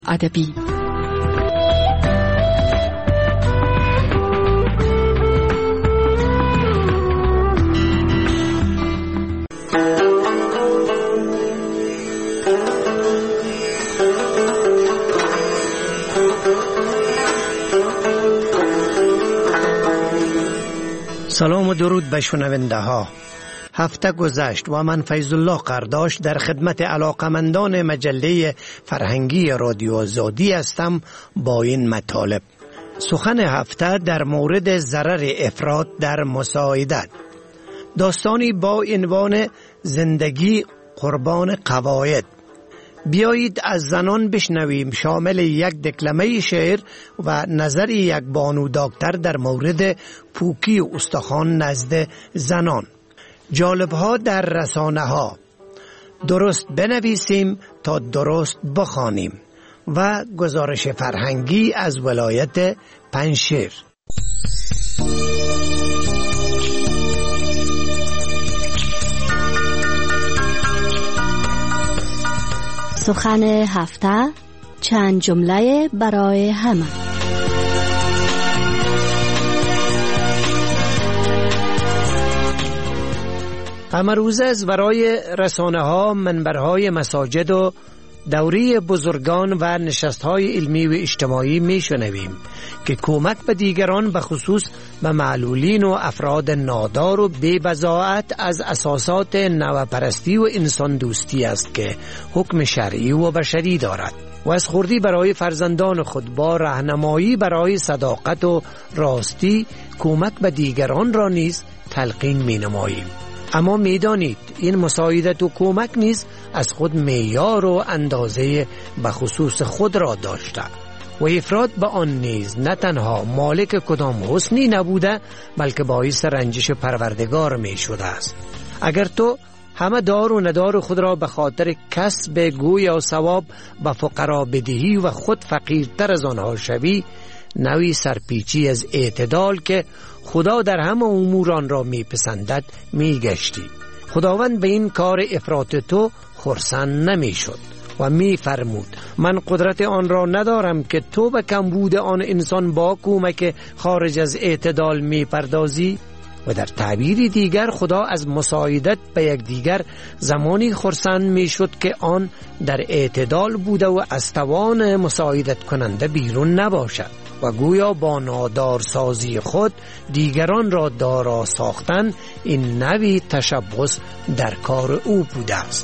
ادبی. سلام و درود به شنونده ها. هفته گذشت و من فیض الله قرداش در خدمت علاقمندان مجله فرهنگی رادیو آزادی هستم با این مطالب. سخن هفته در مورد ضرر افراط در مساعدت. داستانی با عنوان زندگی قربان قواعد. بیایید از زنان بشنویم، شامل یک دکلمه شعر و نظر یک بانو دکتر در مورد پوکی و استخوان نزد زنان. جالبها در رسانه ها. درست بنویسیم تا درست بخوانیم و گزارش فرهنگی از ولایت پنجشیر. سخن هفته، چند جمله برای همه. امروزه از برای رسانه ها، منبرهای مساجد و دوری بزرگان و نشستهای علمی و اجتماعی می شنویم که کمک به دیگران، به خصوص به معلولین و افراد نادار و بی بضاعت، از اساسات نوپرستی و انسان دوستی است که حکم شرعی و بشری دارد و از خردی برای فرزندان خود با راهنمایی برای صداقت و راستی کمک به دیگران را نیز تلقین می نماییم. اما می دانید این مساعدت و کمک نیز از خود معیار و اندازه به خصوص خود را داشته و افراط به آن نیز نه تنها مالک کدام حسنی نبوده بلکه باعث رنجش پروردگار می شده است. اگر تو همه دار و ندار خود را به خاطر کسب گویا ثواب به فقرا بدهی و خود فقیرتر از آنها شوی، نوی سرپیچی از اعتدال که خدا در همه اموران را میپسندد میگشتی. خداوند به این کار افراط تو خرسند نمیشد و میفرمود من قدرت آن را ندارم که تو به کمبود آن انسان با کمک خارج از اعتدال میپردازی. و در تعبیری دیگر خدا از مساعدت به یک دیگر زمانی خرسند میشد که آن در اعتدال بوده و از توان مساعدت کننده بیرون نباشد و گویا با نادارسازی خود دیگران را دارا ساختن این نوی تشبث در کار او بوده است.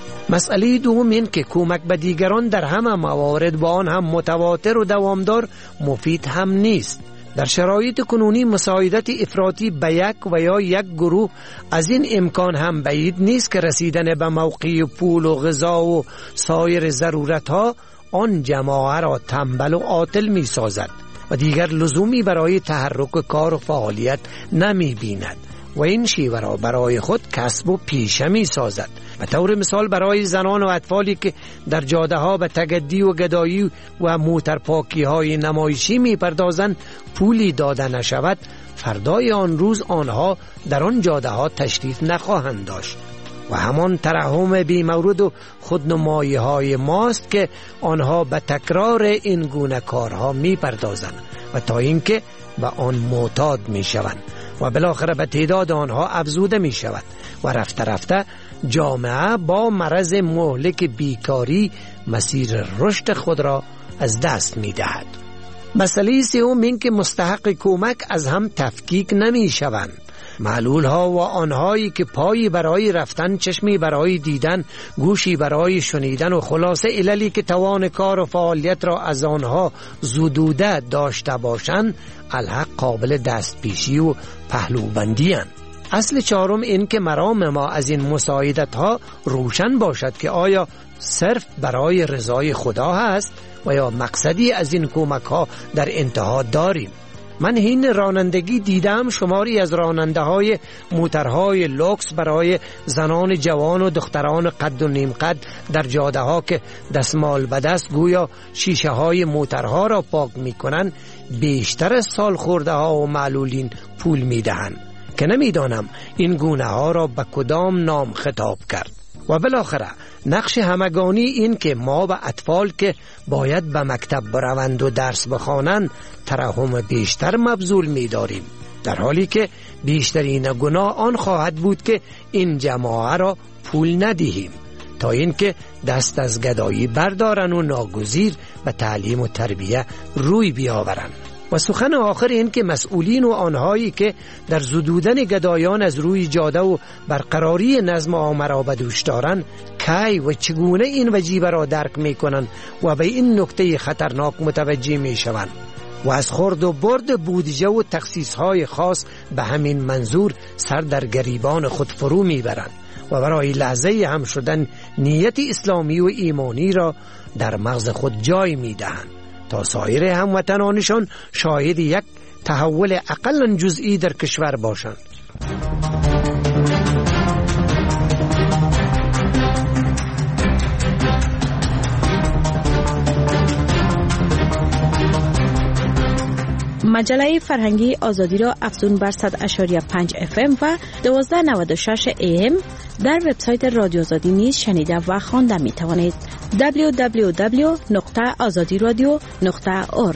مسئله دوم این که کمک به دیگران در همه موارد با آن هم متواتر و دوامدار مفید هم نیست. در شرایط کنونی مساعدت افراطی به یک و یا یک گروه از این امکان هم بعید نیست که رسیدن به موقع پول و غذا و سایر ضرورتها آن جماعه را تنبل و عاطل می سازد و دیگر لزومی برای تحرک کار و فعالیت نمی بیند و این شیوه را برای خود کسب و پیشه می سازد. به طور مثال برای زنان و اطفالی که در جاده ها به تگدی و گدایی و موترپاکی های نمایشی می پردازند پولی داده نشود، فردای آن روز آنها در آن جاده ها تشریف نخواهند داشت و همان ترحم بی مورد و خودنمایی های ماست که آنها به تکرار این گونه کارها می پردازند و تا اینکه به آن معتاد می شوند و بالاخره به تعداد آنها افزوده می شود و رفته رفته جامعه با مرض مهلک بیکاری مسیر رشد خود را از دست می دهد. مسئله سوم این که مستحق کمک از هم تفکیک نمی شوند. معلول ها و آنهایی که پایی برای رفتن، چشمی برای دیدن، گوشی برای شنیدن و خلاصه عللی که توان کار و فعالیت را از آنها زدوده داشته باشند، الحق قابل دست پیشی و پهلوبندی اند. اصل چهارم این که مرام ما از این مساعدت ها روشن باشد که آیا صرف برای رضای خدا هست و یا مقصدی از این کمک ها در انتها داریم. من این رانندگی دیدم شماری از راننده های موترهای لوکس برای زنان جوان و دختران قد و نیم قد در جاده ها که دستمال به دست گویا شیشه های موترها را پاک می کنند بیشتر از سال خورده ها و معلولین پول می دهند که نمی دانم این گونه ها را به کدام نام خطاب کرد. و بالاخره نقش همگانی این که ما به اطفال که باید به مکتب بروند و درس بخوانند ترحم بیشتر مبذول می داریم، در حالی که بیشترین گناه آن خواهد بود که این جماعه را پول ندهیم تا اینکه دست از گدایی بردارن و ناگزیر به تعلیم و تربیه روی بیاورند. و سخن آخر این که مسئولین و آنهایی که در زدودن گدایان از روی جاده و برقراری نظم عامه را به دوش دارند کی و چگونه این وجیبه را درک می کنند و به این نکته خطرناک متوجه می شوند و از خورد و برد بودجه و تخصیصهای خاص به همین منظور سر در گریبان خود فرو می برند و برای لحظه هم شدن نیت اسلامی و ایمانی را در مغز خود جای می دهند تا سایر هموطنانشان شاهد یک تحول اقلا جزئی در کشور باشند. مجله فرهنگی آزادی را افزون بر 100.5 FM و 1296 AM در وبسایت رادیو آزادی نیز شنیده و خوانده می توانید. www.azadiradio.org.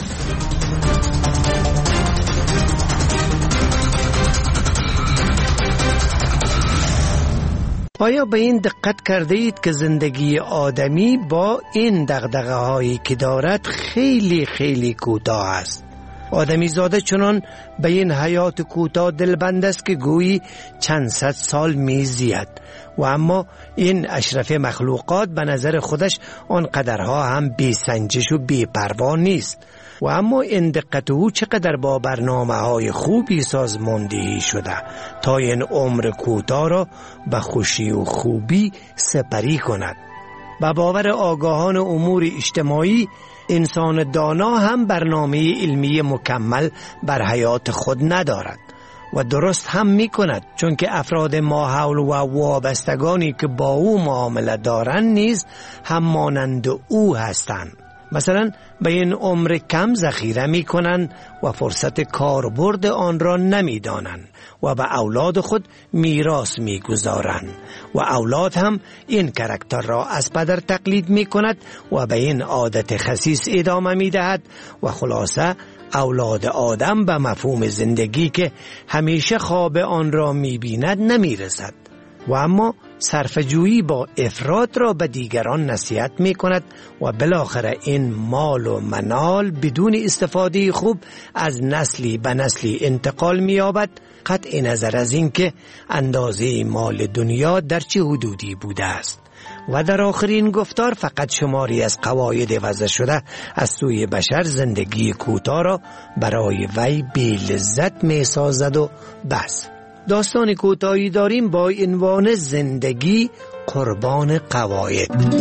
آیا به این دقت کرده اید که زندگی آدمی با این دغدغه هایی که دارد خیلی خیلی کوتاه است؟ آدمی زاده چنان به این حیات کوتاه دلبند است که گویی چند صد سال میزید و اما این اشرف مخلوقات به نظر خودش آن قدرها هم بی سنجش و بی پروا نیست و اما این دقت او چقدر با برنامه های خوبی سازماندهی شده تا این عمر کوتاه را به خوشی و خوبی سپری کند. به باور آگاهان امور اجتماعی انسان دانا هم برنامه علمی مکمل بر حیات خود ندارد و درست هم می کند، چون که افراد ماحول و وابستگانی که با او معامله دارند نیز هم مانند او هستند. مثلا به این عمر کم ذخیره می کنند و فرصت کاربرد آن را نمی دانند و به اولاد خود میراث می گذارند و اولاد هم این کاراکتر را از پدر تقلید می کند و به این عادت خسیس ادامه می دهد و خلاصه اولاد آدم به مفهوم زندگی که همیشه خواب آن را می بیند نمی رسد و اما صرفه‌جویی با افراط را به دیگران نصیحت می کند و بالاخره این مال و منال بدون استفاده خوب از نسلی به نسلی انتقال می یابد، قطع نظر از این که اندازه مال دنیا در چه حدودی بوده است. و در آخرین گفتار فقط شماری از قواعد وضع شده از سوی بشر زندگی کوتاه را برای وی بی لذت می سازد و بس. داستان کوتاهی داریم با عنوان زندگی قربان قواعد.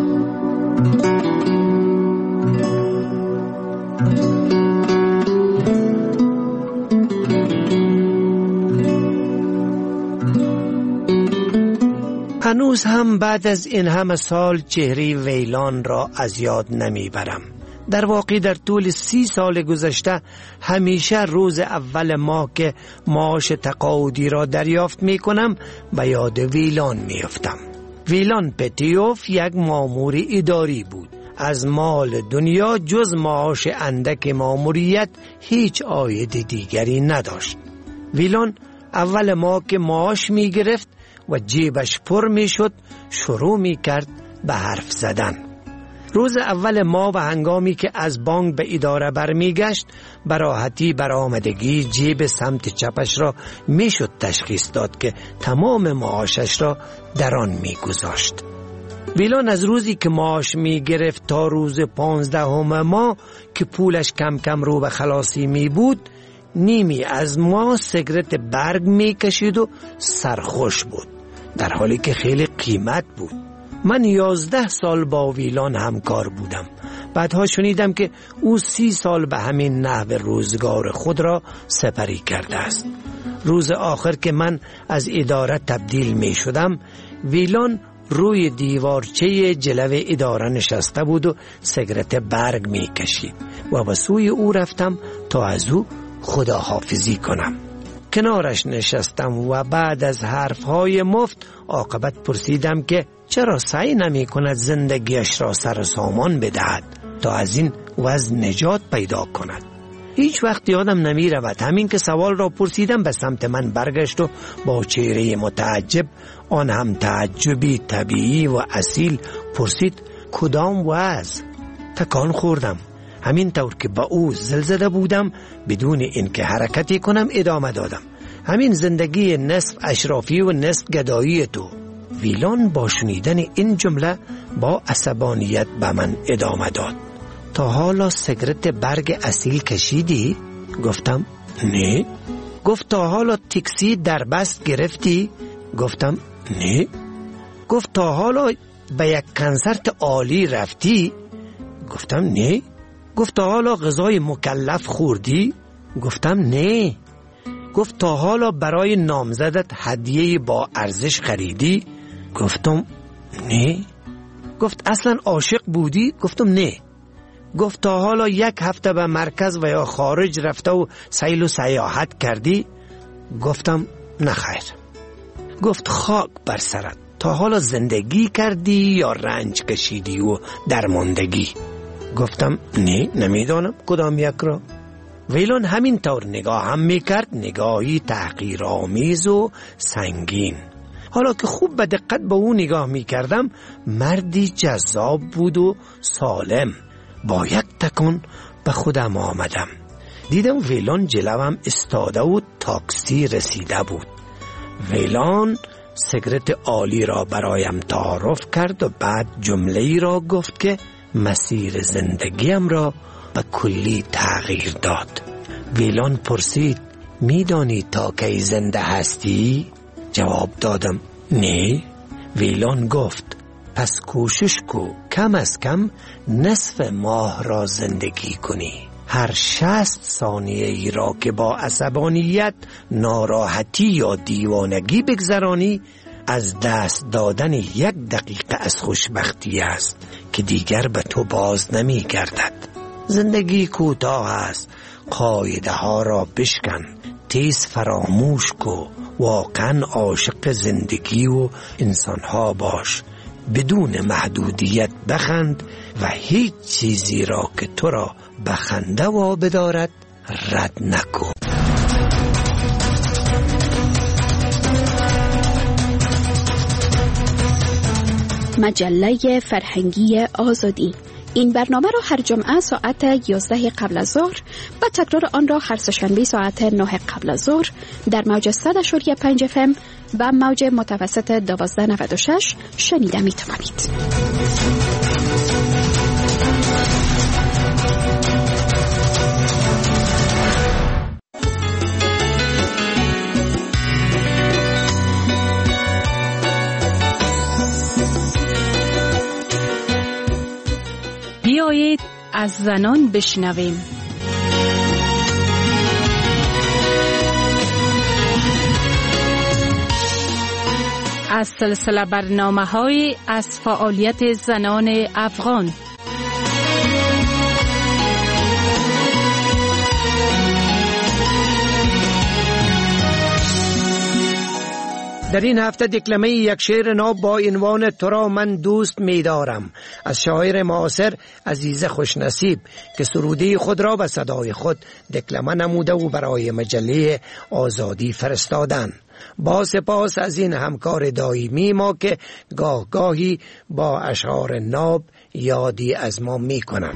هنوز هم بعد از این همه سال چهره ویلان را از یاد نمیبرم. در واقع در طول 30 سال گذشته همیشه روز اول ماه که معاش تقاعدی را دریافت می کنم به یاد ویلان می افتم. ویلان پتیوف یک مامور اداری بود. از مال دنیا جز معاش اندک ماموریت هیچ عاید دیگری نداشت. ویلان اول ماه که معاش می گرفت و جیبش پر می شد شروع می کرد به حرف زدن. روز اول ماه و هنگامی که از بانک به اداره برمی گشت به راحتی برآمدگی جیب سمت چپش را می شد تشخیص داد که تمام معاشش را در آن می گذاشت. ویلان از روزی که معاش می گرفت تا روز 15 ماه که پولش کم کم رو به خلاصی می بود نیمی از ما سیگرت برگ می کشید و سرخوش بود، در حالی که خیلی قیمت بود. من 11 سال با ویلان همکار بودم. بعدها شنیدم که او 30 سال به همین نحو روزگار خود را سپری کرده است. روز آخر که من از اداره تبدیل می شدم ویلان روی دیوارچه جلو اداره نشسته بود و سیگرت برگ می کشید و به سوی او رفتم تا از او خداحافظی کنم. کنارش نشستم و بعد از حرفهای مفت عاقبت پرسیدم که چرا سعی نمی کند زندگیش را سر سامان بدهد تا از این وضع نجات پیدا کند. هیچ وقت یادم نمی رود همین که سوال را پرسیدم به سمت من برگشت و با چهره متعجب، آن هم تعجبی طبیعی و اصیل، پرسید کدام وضع؟ تکان خوردم. همین طور که با او زل زده بودم بدون اینکه حرکتی کنم ادامه دادم. همین زندگی نصف اشرافی و نصف گدایی تو. ویلان با شنیدن این جمله با عصبانیت به من ادامه داد. تا حالا سیگارت برگ اصیل کشیدی؟ گفتم نه. گفت تا حالا تاکسی در بست گرفتی؟ گفتم نه. گفت تا حالا به یک کنسرت عالی رفتی؟ گفتم نه. گفت تا حالا غذای مکلف خوردی؟ گفتم نه. گفت تا حالا برای نامزدت هدیه با ارزش خریدی؟ گفتم نه. گفت اصلا عاشق بودی؟ گفتم نه. گفت تا حالا یک هفته به مرکز و یا خارج رفته و سیل و سیاحت کردی؟ گفتم نه خیر. گفت خاک بر سرت، تا حالا زندگی کردی یا رنج کشیدی و درماندگی؟ گفتم نه، نمیدانم کدام یک را. ویلون همین طور نگاه هم میکرد، نگاهی تحقیرآمیز و سنگین. حالا که خوب به دقت به او نگاه میکردم مردی جذاب بود و سالم. با یک تکان به خودم آمدم. دیدم ویلون جلوم استاده و تاکسی رسیده بود. ویلون سیگارت عالی را برایم تعارف کرد و بعد جمله‌ای را گفت که مسیر زندگیم را به کلی تغییر داد. ویلون پرسید میدانی تا کی زنده هستی؟ جواب دادم نه. ویلون گفت پس کوشش کو کم از کم نصف ماه را زندگی کنی. هر 60 ثانیه ای را که با عصبانیت، ناراحتی یا دیوانگی بگذرانی از دست دادن 1 دقیقه از خوشبختی است که دیگر به تو باز نمی گردد. زندگی کوتاه است، قاعده ها را بشکن، تیز فراموش کو، واقعا عاشق زندگی و انسان ها باش، بدون محدودیت بخند و هیچ چیزی را که تو را به خنده وابه دارد رد نکن. مجله فرهنگی آزادی. این برنامه را هر جمعه ساعت 11 قبل از ظهر و تکرار آن را هر سه‌شنبه ساعت 9 قبل از ظهر در موج 100.5 FM و موج متوسط 1296 شنیده می توانید. بیایید از زنان بشنویم. از سلسله برنامه‌های از فعالیت زنان افغان. در این هفته دکلمه یک شعر نو با عنوان تو را من دوست می دارم از شاعر معاصر عزیزه خوشنصیب که سروده خود را به صدای خود دکلمه نموده و برای مجله آزادی فرستادن. با سپاس از این همکار دائمی ما که گاه گاهی با اشعار ناب یادی از ما می کنند.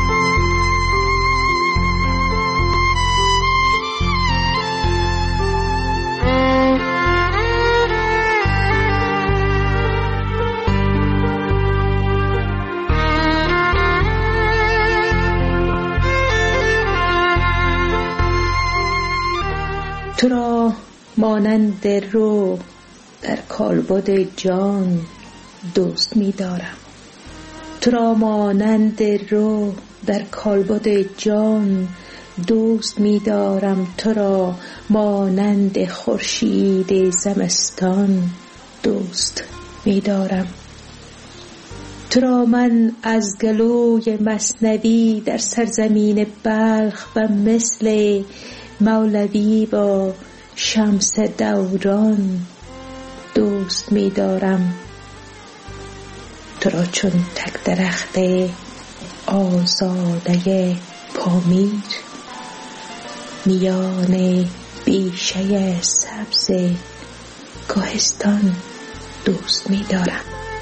تو را مانند رو در کالبد جان دوست می دارم. تو را مانند رو در کالبد جان دوست می دارم. تو را مانند خورشید زمستان دوست می دارم. تو را من از گلوی مثنوی در سرزمین بلخ و مثل مولوی با شمس دوران دوست می دارم. تو را چون تک درخت آزاده پامیر، میان بیشه سبز کوهستان دوست می دارم.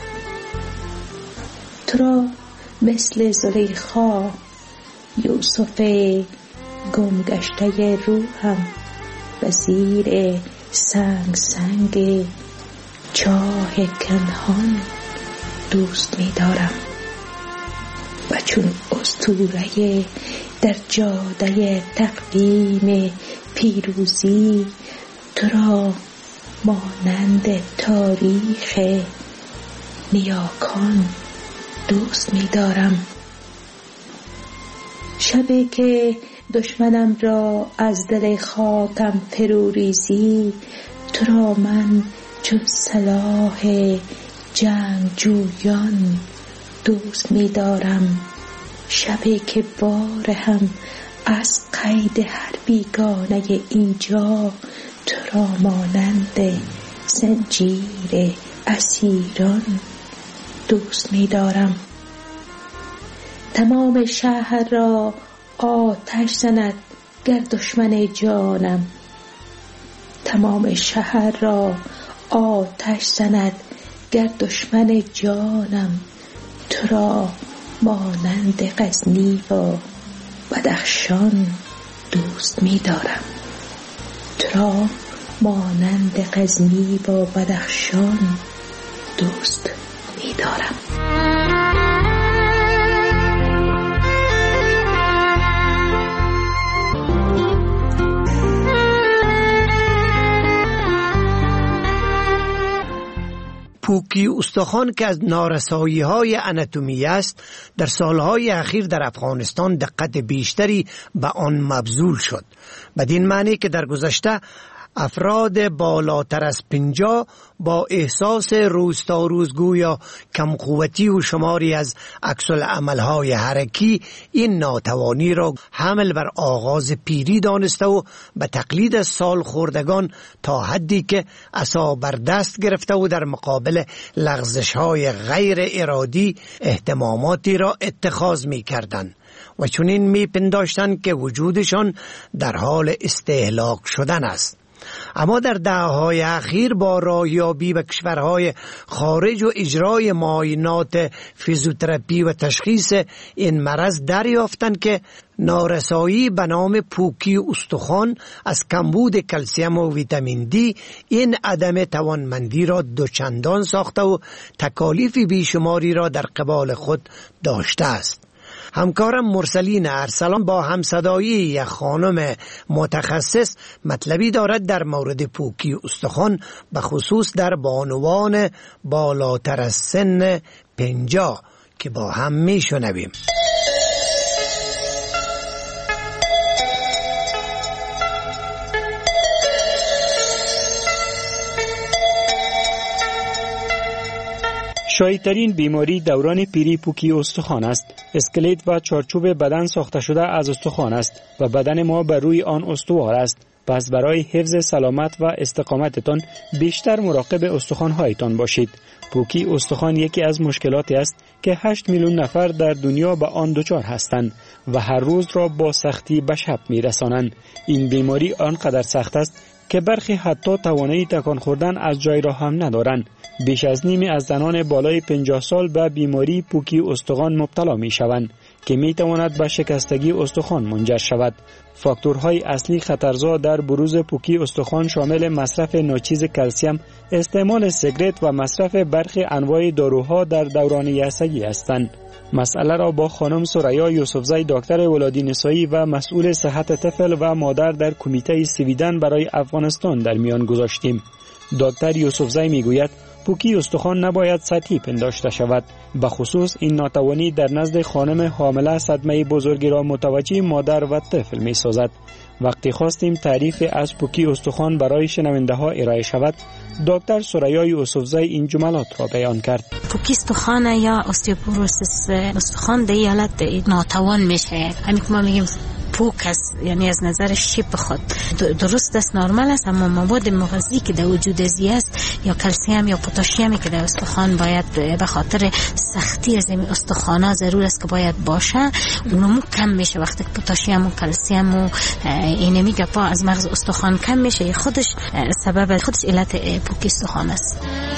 تو را مثل زلیخا یوسف گمگشته روحم و زیر سنگ چاه کنهان دوست می دارم. و چون اسطوره در جاده تقویم پیروزی، تو را مانند تاریخ نیاکان دوست می دارم. شبی که دشمنم را از دل خاکم فرو ریزی، تو را من چون سلاح جنگجویان دوست می دارم. شبی که بار هم از قید هر بیگانه اینجا، تو را مانند زنجیر اسیران دوست می دارم. تمام شهر را آتش زند گر دشمن جانم، تمام شهر را آتش زند گر دشمن جانم. تو را مانند غزنی و بدخشان دوست می دارم. تو را مانند غزنی و بدخشان دوست می دارم. پوکی استخوان که از نارسایی‌های آناتومی است، در سالهای اخیر در افغانستان دقت بیشتری به آن مبذول شد. بدین معنی که در گذشته افراد بالاتر از 50 با احساس روز تا روز گویا کم قوتی و شماری از عکس‌العمل‌های حرکی این ناتوانی را حمل بر آغاز پیری دانسته و به تقلید از سال خوردگان تا حدی که عصا بر دست گرفته و در مقابل لغزش‌های غیر ارادی اهتماماتی را اتخاذ می‌کردند و چنین می‌پنداشتند که وجودشان در حال استهلاک شدن است. اما در دهه‌های اخیر با راهیابی به کشورهای خارج و اجرای معاینات فیزیوتراپی و تشخیص این مرض دریافتند که نارسایی به نام پوکی استخوان از کمبود کلسیم و ویتامین دی این عدم توانمندی را دوچندان ساخته و تکالیف بیشماری را در قبال خود داشته است. همکارم مرسلین ارسلان با همصدایی یک خانم متخصص مطلبی دارد در مورد پوکی استخوان، به خصوص در بانوان بالاتر از سن 50 که با هم میشنویم. شایع‌ترین بیماری دوران پیری پوکی استخوان است. اسکلت و چارچوب بدن ساخته شده از استخوان است و بدن ما بر روی آن استوار است. پس برای حفظ سلامت و استقامتتان بیشتر مراقب استخوان‌هایتان باشید. پوکی استخوان یکی از مشکلاتی است که 8 میلیون نفر در دنیا به آن دچار هستند و هر روز را با سختی به شب می‌رسانند. این بیماری آنقدر سخت است که برخی حتی توانایی تکان خوردن از جای را هم ندارند. بیش از نیمی از زنان بالای 50 سال به بیماری پوکی استخوان مبتلا می شوند که می تواند به شکستگی استخوان منجر شود. فاکتورهای اصلی خطرزا در بروز پوکی استخوان شامل مصرف ناچیز کلسیم، استعمال سیگرت و مصرف برخی انواع داروها در دوران یائسگی هستند. مسئله را با خانم سریا یوسفزی دکتر ولادینسایی و مسئول صحت طفل و مادر در کمیته سویدن برای افغانستان در میان گذاشتیم. دکتر یوسفزی میگوید پوکی استخوان نباید سطحی پنداشته شود. به خصوص این ناتوانی در نزد خانم حامله صدمه بزرگی را متوجه مادر و طفل می سازد. وقتی خواستیم تعریف از پوکی استخوان برای شنونده ها ارائه شود، دکتر سریا یوسفزی این جملات را بیان کرد. پوکی استخوان یا استیوپوروسیس استخوان در حالت ناتوان میشه. همین که ما میگیم پوک است، یعنی از نظر شیپ خود درست است، نرمال است، اما مواد مغذی که در وجود ازی است یا کلسیم یا پتاسیم که در استخوان باید به خاطر سختی از این استخوانا ضرور است که باید باشه، اونمو کم میشه. وقتی که پتاسیم و کلسیم و اینمی گپا از مغز استخوان کم میشه، خودش سبب خودش علت پوکی استخوان است.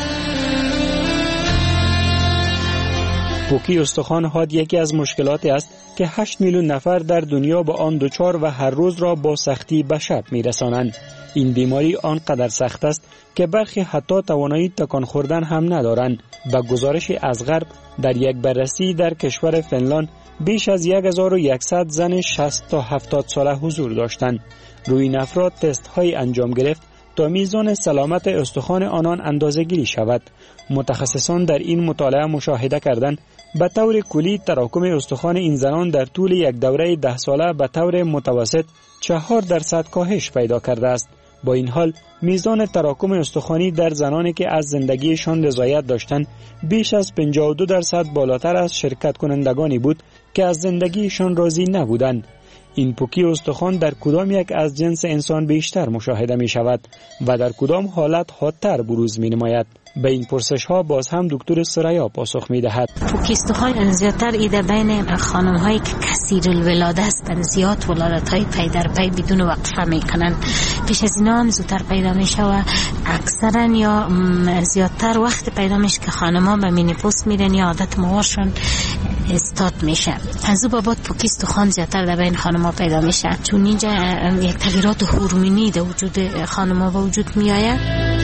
پوکی استخوان حاد یکی از مشکلاتی است که 8 میلیون نفر در دنیا با آن دچار و هر روز را با سختی به شب میرسانند. این بیماری آنقدر سخت است که برخی حتی توانایی تکان خوردن هم ندارند. با گزارش از غرب، در یک بررسی در کشور فنلاند بیش از 1100 زن 60 تا 70 ساله حضور داشتند. روی این افراد تست های انجام گرفت تا میزان سلامت استخوان آنان اندازه‌گیری شود. متخصصان در این مطالعه مشاهده کردند به طور کلی تراکم استخوان این زنان در طول یک دوره 10 ساله به طور متوسط 4% کاهش پیدا کرده است. با این حال میزان تراکم استخوانی در زنانی که از زندگیشان رضایت داشتند بیش از 52% بالاتر از شرکت کنندگانی بود که از زندگیشان راضی نبودند. این پوکی استخوان در کدام یک از جنس انسان بیشتر مشاهده می شود و در کدام حالت حادتر بروز می نماید؟ به این پرسش ها باز هم دکتر سریا پاسخ می دهد. پوکی استخوان زیادتر ایده بین خانم هایی که کثیر الولاده هستند، زیاد ولادت های پی در پی بدون وقفه می کنند. پیش از اینا هم زودتر پیدا می شود. اکثرا یا زیادتر وقت پیدا میشه که خانم ها به مینیپوس میرن یا عادت مواشون استارت میشه. از او بابت پوکی استخوان زیادتر در بین خانم ها پیدا میشه، چون اینجا یک تغییرات هورمونی در وجود خانم ها وجود میآید.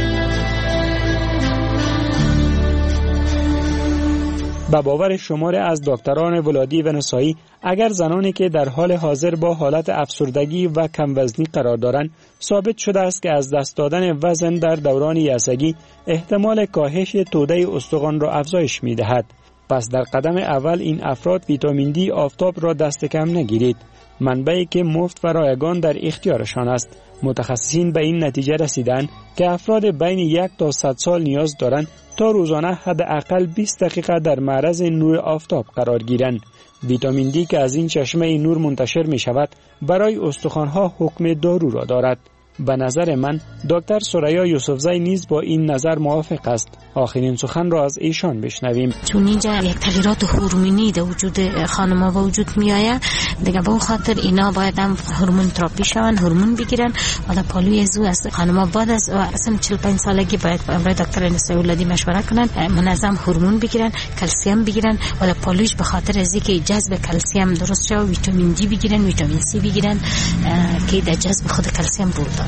به باور شمار از دکتران ولادی و نسایی، اگر زنانی که در حال حاضر با حالت افسردگی و کم وزنی قرار دارند ثابت شده است که از دست دادن وزن در دوران یسگی احتمال کاهش توده استخوان را افزایش می دهد. پس در قدم اول این افراد ویتامین دی آفتاب را دست کم نگیرید، منبعی که مفت و رایگان در اختیارشان است. متخصصین به این نتیجه رسیدند که افراد بین 1 تا 100 سال نیاز دارند تا روزانه حداقل 20 دقیقه در معرض نور آفتاب قرار گیرند. ویتامین دی که از این چشمه نور منتشر می شود برای استخوان‌ها حکم دارو را دارد. به نظر من دکتر سریا یوسفزی نیز با این نظر موافق است. آخرین سخن را از ایشان بشنویم. چون اینجا یک تغییرات هورمونی در وجود خانم‌ها به وجود میآید، دیگه به خاطر اینا باید هم هورمون تراپی شون، هورمون بگیرن. حالا پالوی زو است خانم‌ها بعد از اصلا 45 سالگی باید برای دکتر نسایی ولادی مشوره کنن، منظم هورمون بگیرن، کلسیم بگیرن. حالا پالویش به خاطر از اینکه جذب کلسیم درست شه، ویتامین دی بگیرن، ویتامین سی بگیرن که در جذب خود کلسیم رول داره.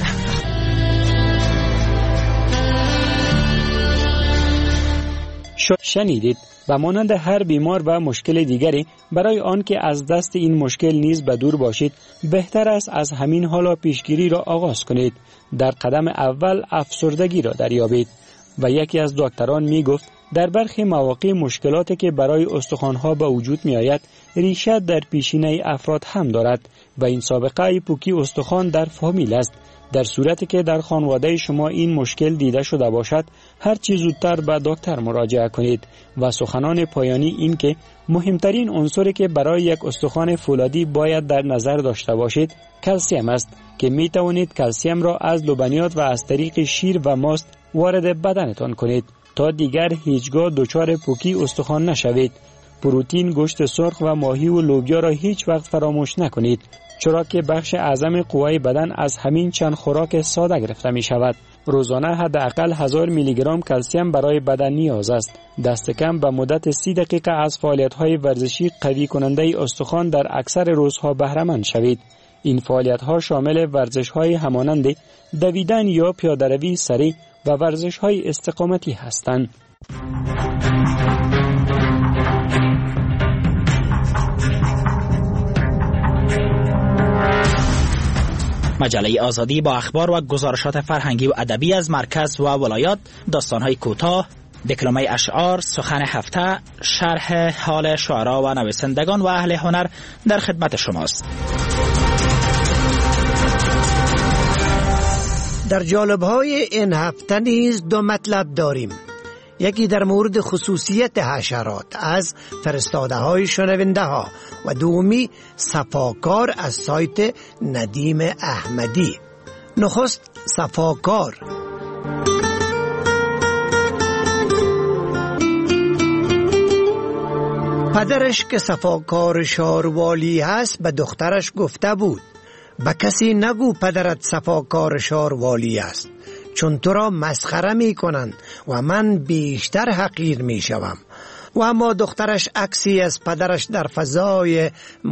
شنیدید. و مانند هر بیمار و مشکل دیگری، برای آن که از دست این مشکل نیز به دور باشید، بهتر است از همین حالا پیشگیری را آغاز کنید. در قدم اول افسردگی را دریابید. و یکی از دکتران می گفت در برخی مواقع مشکلاتی که برای استخوان‌ها به وجود می آید ریشه در پیشینه افراد هم دارد و این سابقه پوکی استخوان در فامیل است. در صورتی که در خانواده شما این مشکل دیده شده باشد، هر چه زودتر به دکتر مراجعه کنید. و سخنان پایانی این که مهمترین عنصری که برای یک استخوان فولادی باید در نظر داشته باشید کلسیم است که می توانید کلسیم را از لبنیات و از طریق شیر و ماست وارد بدنتان کنید تا دیگر هیچگاه دچار پوکی استخوان نشوید. پروتئین، گوشت سرخ و ماهی و لوبیا را هیچ وقت فراموش نکنید، چرا که بخش اعظم قوای بدن از همین چند خوراک ساده گرفته می شود. روزانه حداقل 1000 میلی گرم کلسیم برای بدن نیاز است. دست کم به مدت 30 دقیقه از فعالیت‌های ورزشی قوی کننده استخوان در اکثر روزها بهره مند شوید. این فعالیت‌ها شامل ورزش‌های همانند دویدن یا پیاده‌روی سریع و ورزش‌های استقامتی هستند. مجله آزادی با اخبار و گزارشات فرهنگی و ادبی از مرکز و ولایات، داستان‌های کوتاه، دکلمه اشعار، سخن هفته، شرح حال شعرا و نویسندگان و اهل هنر در خدمت شماست. در جالب‌های این هفته نیز 2 مطلب داریم. یکی در مورد خصوصیت حشرات از فرستاده های شنونده ها و دومی صفاکار از سایت ندیم احمدی. نخست صفاکار. پدرش که صفاکار شاروالی هست به دخترش گفته بود به کسی نگو پدرت صفاکار شاروالی است، چون تو را مسخره می کنند و من بیشتر حقیر می شوم. و اما دخترش عکسی از پدرش در فضای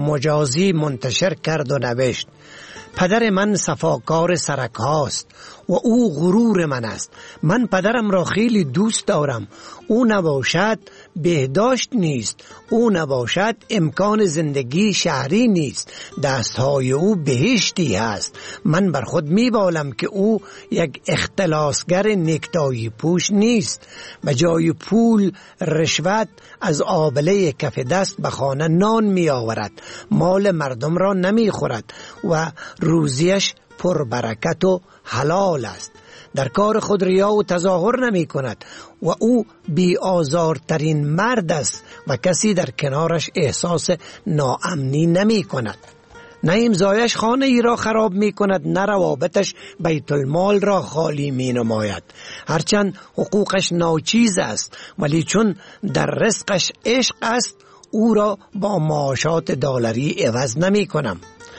مجازی منتشر کرد و نوشت پدر من صفاکار سرک هاست و او غرور من است. من پدرم را خیلی دوست دارم. او نباشد بهداشت نیست، او نباشد امکان زندگی شهری نیست، دستهای او بهشتی است. من بر خود میبالم که او یک اختلاسگر نکتایی پوش نیست. به جای پول رشوت از آبله کف دست به خانه نان می آورد، مال مردم را نمی خورد و روزیش پر برکت و حلال است. در کار خود ریا و تظاهر نمی کند و او بی آزارترین مرد است و کسی در کنارش احساس ناامنی نمی کند. نه امضایش خانه ای را خراب می کند، نه روابطش بیت المال را خالی می نماید. هرچند حقوقش ناچیز است، ولی چون در رزقش عشق است او را با معاشات دلاری عوض نمی کنم.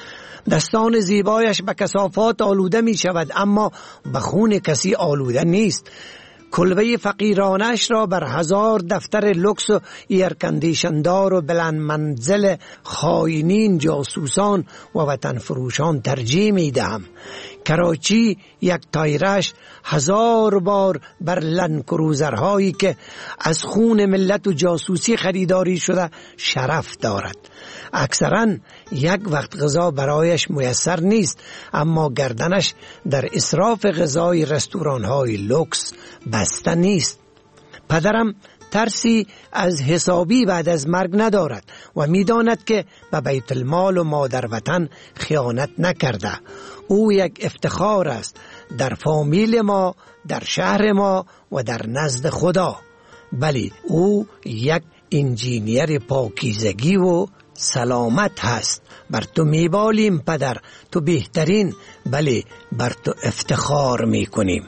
دستان زیبایش به کثافات آلوده می شود، اما به خون کسی آلوده نیست. کلبه فقیرانش را بر 1000 دفتر لکس و ایرکندیشندار و بلند منزل خائنین، جاسوسان و وطن فروشان ترجیح می دهم. کراچی یک تایرش 1000 بار بر لندکروزرهایی که از خون ملت و جاسوسی خریداری شده شرف دارد. اکثرا یک وقت غذا برایش میسر نیست، اما گردنش در اسراف غذای رستوران‌های لکس بسته نیست. پدرم ترسی از حسابی بعد از مرگ ندارد و می‌داند که به بیت المال و مادر وطن خیانت نکرده. او یک افتخار است در فامیل ما، در شهر ما و در نزد خدا. بلی، او یک انجینیر پاکیزگی و سلامت هست. بر تو میبالیم پدر، تو بهترین، بله بر تو افتخار میکنیم.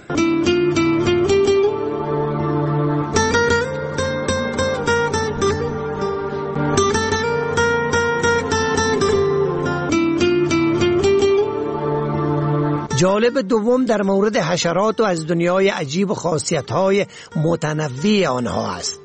جالب دوم در مورد حشرات و از دنیای عجیب و خاصیت‌های متنوع آنها است.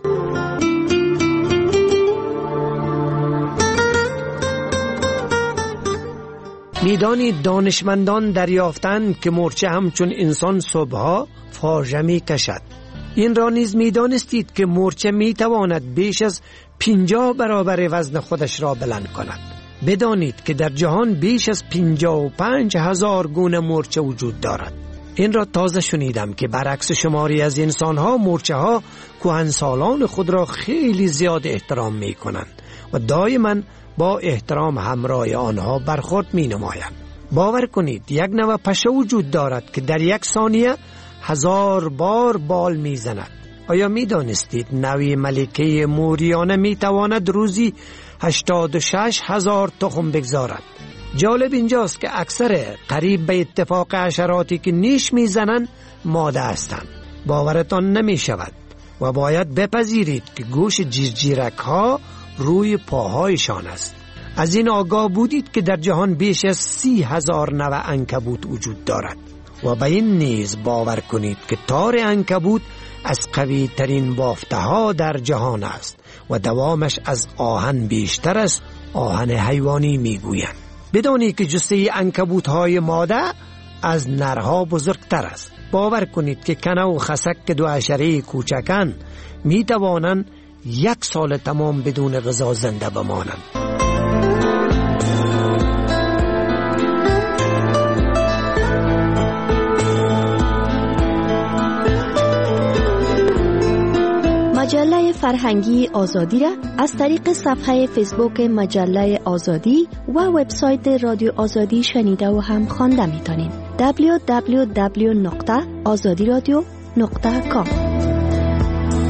میدانید دانشمندان دریافتند که مورچه همچون انسان صبحها فاژه می کشد. این را نیز میدانستید که مورچه میتواند بیش از 50 برابر وزن خودش را بلند کند. بدانید که در جهان بیش از 55,000 گونه مورچه وجود دارد. این را تازه شنیدم که برعکس شماری از انسانها، مورچه ها کهنسالان خود را خیلی زیاد احترام می کنند و دائما با احترام همراه آنها برخورد می نمایند. باور کنید یک نوع پشه وجود دارد که در یک ثانیه 1000 بار بال می زند. آیا می دانستید نوع ملکه موریانه می تواند روزی 86,000 تخم بگذارد؟ جالب اینجاست که اکثر قریب به اتفاق حشراتی که نیش می زنند ماده هستند. باورتان نمی شود و باید بپذیرید که گوش جیرجیرک ها روی پاهایشان است. از این آگاه بودید که در جهان بیش از 30,000 نوع عنکبوت وجود دارد و به این نیز باور کنید که تار عنکبوت از قوی ترین بافته ها در جهان است و دوامش از آهن بیشتر است. آهن حیوانی میگویند. بدونید که جثه عنکبوت های ماده از نرها بزرگتر است. باور کنید که کنه و خسک که دو حشره کوچکن می توانند 1 سال تمام بدون غذا زنده بمانند. مجله فرهنگی آزادی را از طریق صفحه فیسبوک مجله آزادی و وبسایت رادیو آزادی شنیده و هم خوانده می‌تونید. www.azadiradio.com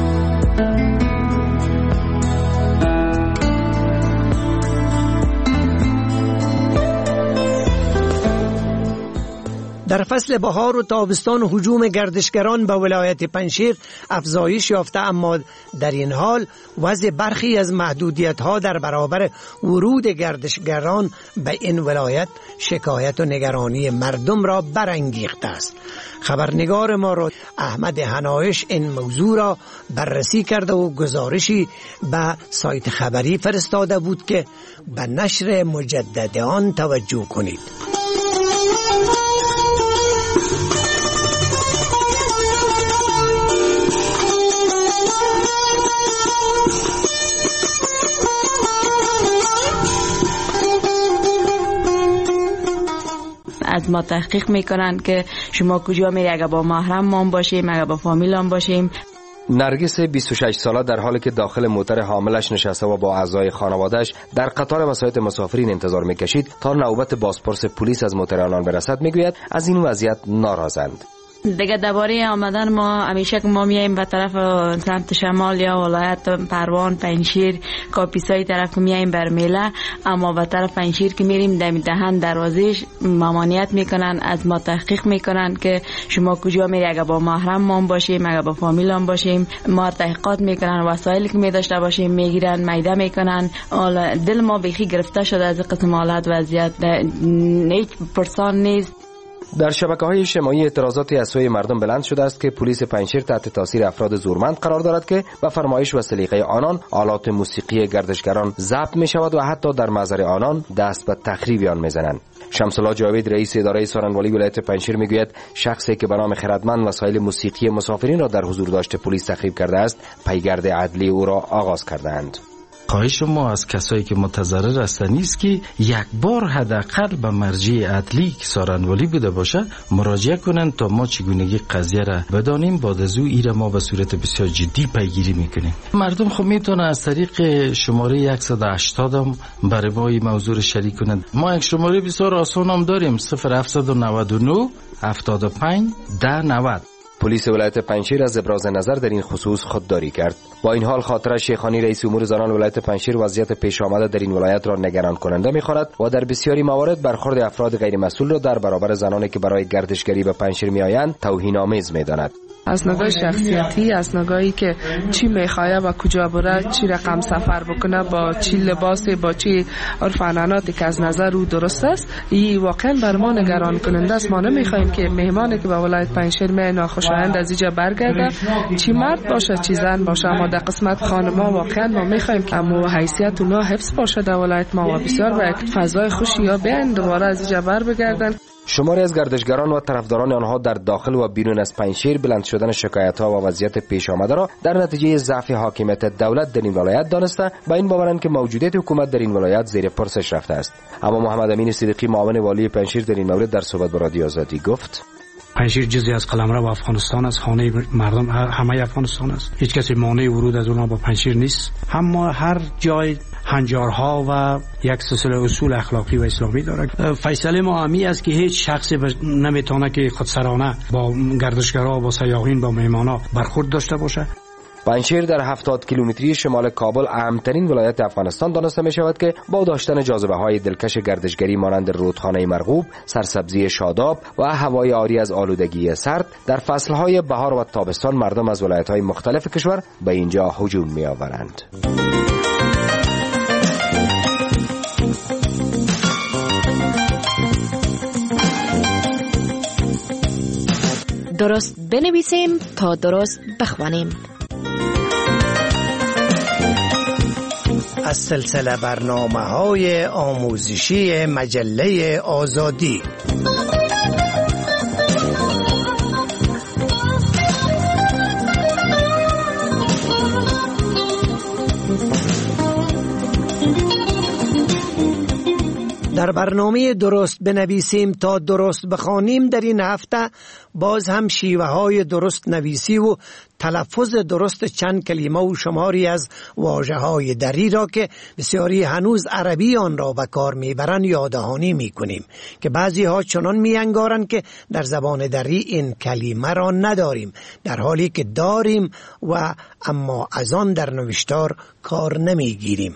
در فصل بهار و تابستان هجوم گردشگران به ولایت پنجشیر افزایش یافته، اما در این حال وضع برخی از محدودیت‌ها در برابر ورود گردشگران به این ولایت شکایت و نگرانی مردم را برانگیخته است. خبرنگار ما را احمد حنایش این موضوع را بررسی کرده و گزارشی به سایت خبری فرستاده بود که به نشر مجدد آن توجه کنید. از ما تحقیق میکنن که شما کجا میری، اگر با محرم باشیم، اگر با فامیل باشیم. نرگس 26 ساله در حالی که داخل موتر حاملش نشسته و با اعضای خانوادهش در قطار مسافرت مسافرین انتظار میکشید تا نوبت بازپرس پلیس از موتر آنان برسد، میگوید از این وضعیت ناراضند. دیگه درباره آمدن ما همیشه که ما میایم به طرف سمت شمال یا ولایت پروان، پنجشیر، کاپیسای طرف میایم بر میله، اما به طرف پنجشیر که میریم دهن دروازش ممانعت میکنن، از ما تحقیق میکنن که شما کجا میری، اگر با محرم باشیم، اگر با فامیل باشیم. ما تحقیقات میکنن، وسایلی که میداشته باشیم میگیرن، میده میکنن. دل ما بیخی گرفته شده از قسم حالت وضعیت، هیچ پرسان نیست. در شبکه‌های اجتماعی اعتراضاتی از سوی مردم بلند شده است که پلیس پنجشیر تحت تاثیر افراد زورمند قرار دارد که به فرمایش و سلیقه آنان آلات موسیقی گردشگران ضبط می شود و حتی در محضر آنان دست به تخریب آن میزنند. شمس الله جاوید رئیس اداره سارنوالی ولایت پنجشیر میگوید شخصی که به نام خردمند وسایل موسیقی مسافرین را در حضور داشته پلیس تخریب کرده است، پیگرد عدلی او را آغاز کردند. خواهش ما از کسایی که متضرر هستند نیست که یک بار حداقل به مرجع عدلی که سارنوالی بوده باشه مراجعه کنند تا ما چگونگی قضیه را بدانیم. بعد از او ایره ما به صورت بسیار جدی پیگیری میکنیم. مردم خب میتونه از طریق شماره 180 هم برای ما این موضوع شریک کنند. ما یک شماره بسیار آسان هم داریم، 0799 75 1090. پلیس ولایت پنجشیر از ابراز نظر در این خصوص خودداری کرد. با این حال خاطره شیخانی رئیس امور زنان ولایت پنجشیر وضعیت پیش آمده در این ولایت را نگران کننده می‌خواند و در بسیاری موارد برخورد افراد غیر مسئول را در برابر زنانی که برای گردشگری به پنجشیر میآیند توهین‌آمیز می‌داند. از نگاه شخصیتی، از نگاهی که چی میخواه و کجا بره، چی رقم سفر بکنه، با چی لباسی، با چی عرف عنعناتی که از نظر او درست است، این واقعا بر ما نگران کننده است. ما نمیخوایم که مهمانی که به ولایت پنجشیر میاد ناخوشایند از اینجا برگرده، چی مرد باشه چی زن باشه. اما در قسمت خانما واقعا ما میخوایم که اما حیثیت اونا حفظ باشه در ولایت ما و بسیار به فضای خوشی یا بیان دوباره از اینجا بر بگردن. شماری از گردشگران و طرفداران آنها در داخل و بیرون از پنجشیر بلند شدن شکایت‌ها و وضعیت پیش آمده را در نتیجه ضعف حاکمیت دولت در این ولایت دانسته با این باورند که موجودیت حکومت در این ولایت زیر پرسش رفته است. اما محمد امین صدیقی معاون والی پنجشیر در این مورد در صحبت با رادیو آزادی گفت: پنجشیر جزئی از قلمرو افغانستان است، خانه مردم همه افغانستان است. هیچ کسی مانع ورود از اونها با پنجشیر نیست. اما هر جای هنجارها و یک سلسله اصول اخلاقی و اسلامی دارد. فیصله ما همی است که هیچ شخصی نمیتونه که خودسرانه با گردشگرها، با سیاحین، با مهمانا برخورد داشته باشه. پنجشیر در 70 کیلومتری شمال کابل اهمترین ولایت افغانستان دانسته می شود که با داشتن جاذبه های دلکش گردشگری مانند رودخانه مرغوب، سرسبزی شاداب و هوای عاری از آلودگی سرد، در فصلهای بهار و تابستان مردم از ولایت‌های مختلف کشور به اینجا هجوم می آورند. درست بنویسیم تا درست بخوانیم. از سلسله برنامه‌های آموزشی مجله آزادی. در برنامه درست بنویسیم تا درست بخوانیم در این هفته باز هم شیوه های درست نویسی و تلفظ درست چند کلمه و شماری از واژه های دری را که بسیاری هنوز عربی آن را به کار میبرند یاددهانی میکنیم که بعضی ها چنان میانگارند که در زبان دری این کلمه را نداریم، در حالی که داریم و اما از آن در نوشتار کار نمیگیریم.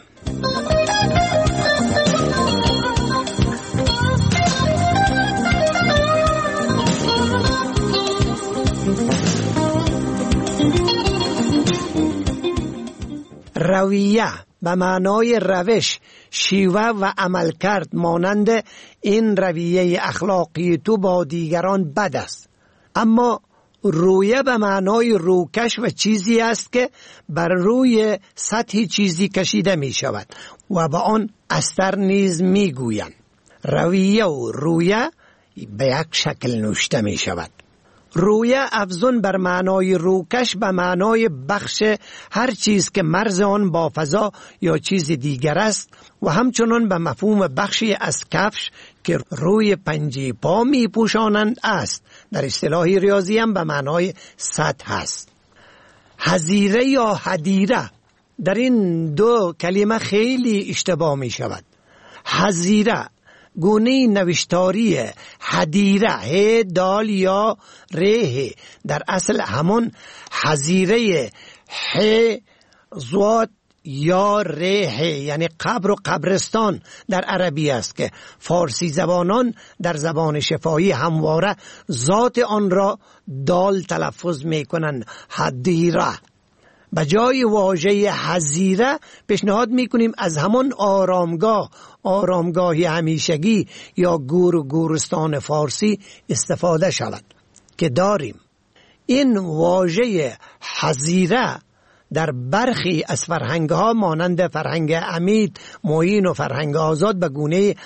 رویه به معنای روش، شیوه و عمل کرد مانند این رویه اخلاقی تو با دیگران بد است. اما رویه به معنای روکش و چیزی است که بر روی سطح چیزی کشیده می شود و به آن استر نیز می گویند. رویه و رویه به یک شکل نوشته می شود. رویه افزون بر معنای روکش به معنای بخش هر چیز که مرز آن با فضا یا چیز دیگر است و همچنان به مفهوم بخشی از کفش که روی پنجه پا می پوشانند است. در اصطلاح ریاضی هم به معنای سطح است. حظیره یا حدیره، در این دو کلمه خیلی اشتباه می شود. حظیره گونه نوشتاری حدیره، ه دال یا ره، در اصل همون حظیره ح زوات یا ره، یعنی قبر و قبرستان در عربی است که فارسی زبانان در زبان شفاهی همواره ذات آن را دال تلفظ می کنند، حدیره. به جای واژه حظیره پیشنهاد میکنیم از همون آرامگاهی همیشگی یا گور و گورستان فارسی استفاده شود که داریم. این واژه حظیره در برخی از فرهنگ‌ها مانند فرهنگ امید، معین و فرهنگ آزاد به گونه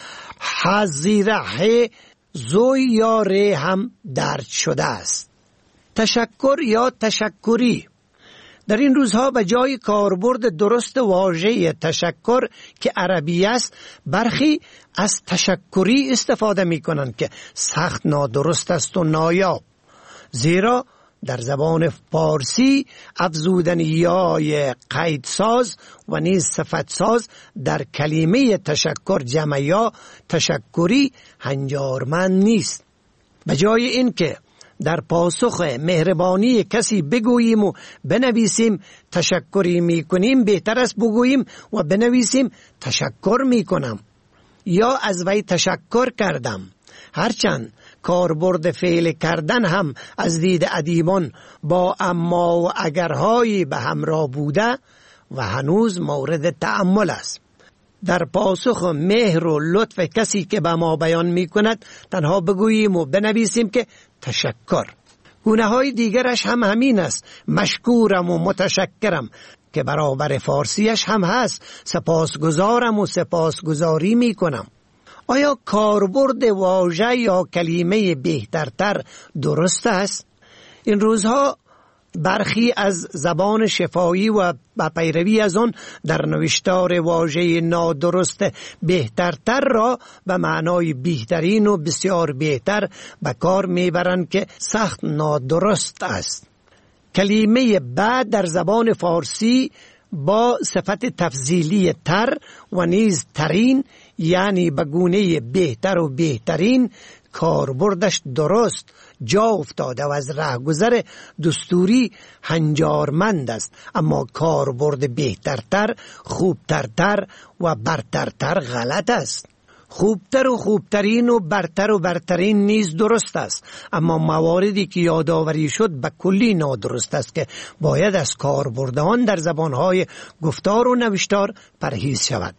حظیره زوی یا ره هم درج شده است. تشکر یا تشکری، در این روزها به جای کاربرد درست واژه تشکر که عربی است، برخی از تشکری استفاده می کنند که سخت نادرست است و نایاب، زیرا در زبان فارسی افزودن یای قیدساز و نیز صفتساز در کلمه تشکر جمع یا تشکری هنجارمند نیست. به جای این که در پاسخ مهربانی کسی بگوییم و بنویسیم تشکری می کنیم، بهتر است بگوییم و بنویسیم تشکر می کنم یا از وی تشکر کردم. هرچند کاربرد فعل کردن هم از دید ادیبان با اما و اگرهایی به همراه بوده و هنوز مورد تأمل است. در پاسخ مهر و لطف کسی که به ما بیان می کند تنها بگوییم و بنویسیم که تشکر. گونه های دیگرش هم همین است، مشکورم و متشکرم که برابر فارسیش هم هست، سپاسگزارم و سپاسگزاری می کنم. آیا کاربرد واژه یا کلمه بهترتر درست است؟ این روزها برخی از زبان شفاهی و با پیروی از آن در نوشتار واژه نادرست بهترتر را به معنای بهترین و بسیار بهتر به کار میبرند که سخت نادرست است. کلمه بعد در زبان فارسی با صفت تفضیلی تر و نیز ترین، یعنی به گونه بهتر و بهترین، کاربردش درست جا افتاده و از رهگذر دستوری هنجارمند است، اما کاربرد بهترتر، خوبترتر و برترتر غلط است. خوبتر و خوبترین و برترین نیز درست است، اما مواردی که یادآوری شد به کلی نادرست است که باید از کاربردان در زبانهای گفتار و نوشتار پرهیز شود.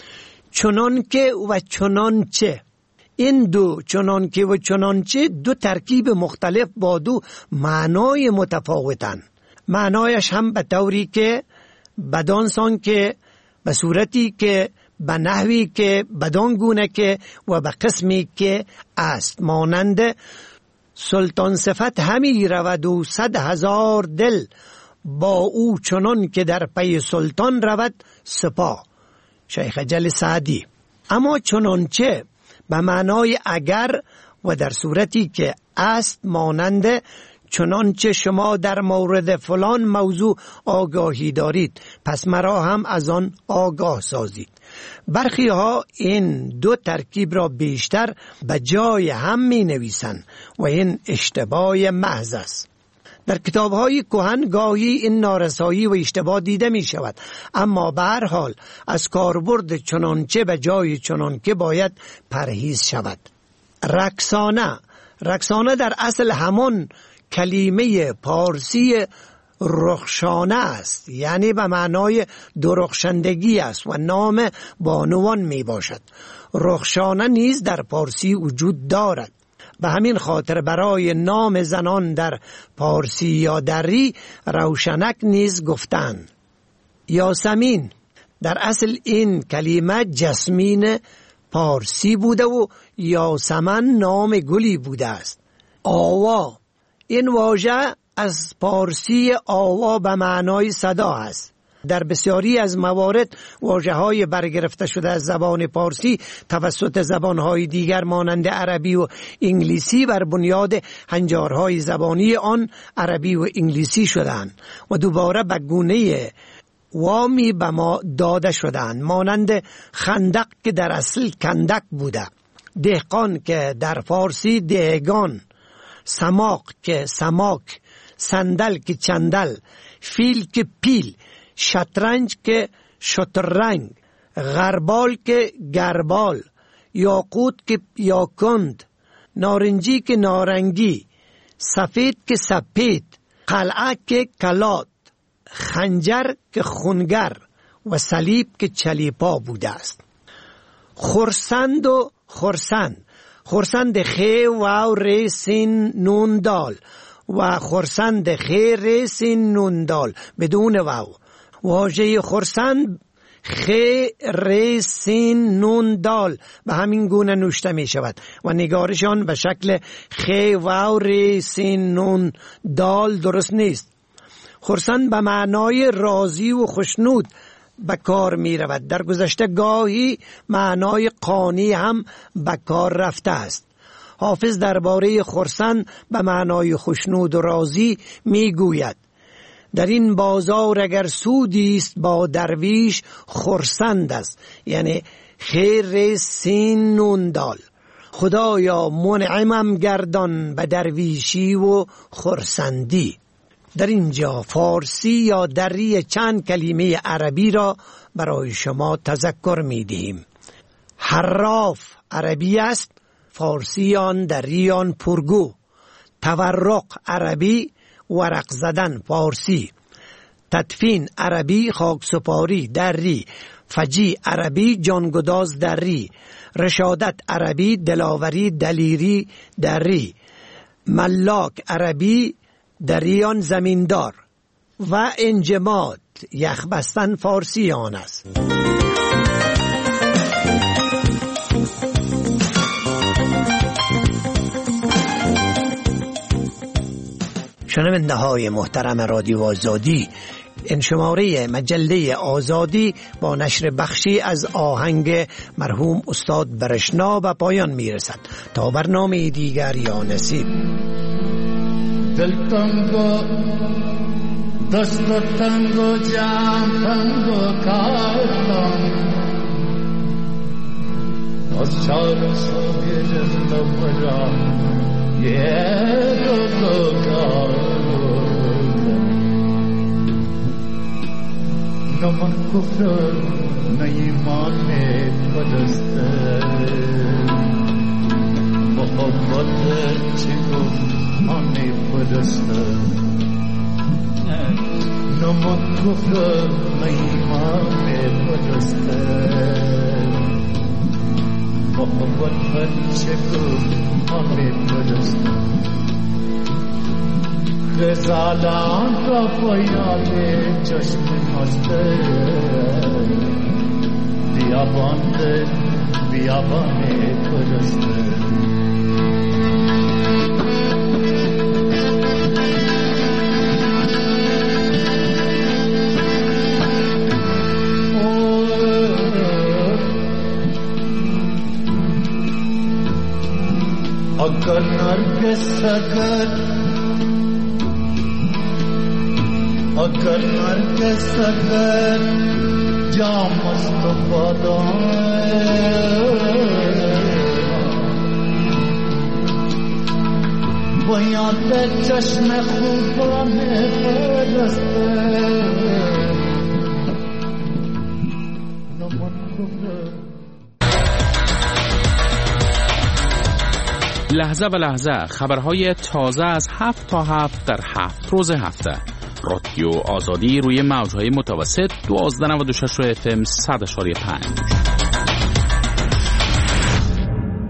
چنانکه و چنانچه، این دو چنانکه و چنانچه دو ترکیب مختلف با دو معنای متفاوتن. معنایش هم به طوری که بدانسان که به صورتی که به نحوی که بدان گونه که و به قسمی که است، مانند سلطان صفت همی رود و 100,000 دل با او چنان که در پی سلطان رود سپاه، شیخ جل سعدی. اما چنانچه به معنای اگر و در صورتی که است، مانند چنانچه شما در مورد فلان موضوع آگاهی دارید پس مرا هم از آن آگاه سازید. برخی ها این دو ترکیب را بیشتر به جای هم می نویسند و این اشتباه محض است. در کتاب‌های کهن گاهی این نارسایی و اشتباه دیده می شود، اما به هر حال از کاربرد چنانچه به جای چنانکه باید پرهیز شود. رقصانه در اصل همان کلمه پارسی رخشانه است، یعنی به معنای درخشندگی است و نام بانوان می باشد. رخشانه نیز در پارسی وجود دارد. به همین خاطر برای نام زنان در پارسی یا دری روشنک نیز گفتند. یاسمین در اصل این کلمه جسمین پارسی بوده و یاسمن نام گلی بوده است. آوا، این واژه از پارسی آوا به معنای صدا است. در بسیاری از موارد واژه‌های برگرفته شده از زبان پارسی توسط زبان‌های دیگر مانند عربی و انگلیسی بر بنیاد هنجارهای زبانی آن عربی و انگلیسی شدند و دوباره به گونه وامی به ما داده شدند، مانند خندق که در اصل کندک بوده، دهقان که در فارسی دهگان، سماق که سماک، صندل که چندل، فیل که پیل، شطرنج که شطرنج، غربال که گربال، یاقوت که یاکند، نارنجی که نارنگی، سفید که سپید، قلعه که کلات، خنجر که خنگر و صلیب که چلیپا بوده است. خرسند و خرسند، خرسند خی واو ری سین نون دال و خرسند خی ری سین نون دال بدون واو. واژه خرسند خی ری سین نون دال به همین گونه نوشته می شود و نگارشان به شکل خی واو ری سین نون دال درست نیست. خرسند به معنای راضی و خوشنود به کار می رود. در گذشته گاهی معنای قانی هم به کار رفته است. حافظ درباره خرسند به معنای خوشنود و راضی می گوید: در این بازار اگر سودی است با درویش خرسند است، یعنی خیر سین نون دال. خدایا منعمم گردان به درویشی و خرسندی. در اینجا فارسی یا دری چند کلمه عربی را برای شما تذکر می دهیم. حراف عربی است، فارسی آن دری آن پرگو. تورق عربی، ورق زدن فارسی. تدفین عربی، خاکسپاری دری. فجی عربی، جانگداز دری. رشادت عربی، دلاوری دلیری دری. ملاک عربی، دریان زمیندار. و انجماد یخ بستن فارسی آن است. شنونده های محترم رادیو آزادی، این شماره مجله آزادی با نشر بخشی از آهنگ مرحوم استاد برشنا به پایان می رسد. تا برنامه دیگر یا نصیب. دل تنگو دست تنگو جان تنگو کارم از چار سوی جست برا یه دو کارم نمن کفر نیمان میں پدسته محبت چگو آنی پدسته نمک کفر میمان پدسته محبت چگو آنی پدسته غزالان را پیاد چشم مسته بیابان پدسته अगर नरगिस अगर जा मुस्तफा बयां ते चश्मे खूबा में बरसते لحظه به لحظه خبرهای تازه از 7 تا 7 در 7 روز هفته. رادیو آزادی روی موجهای متوسط 1296 FM 100.5.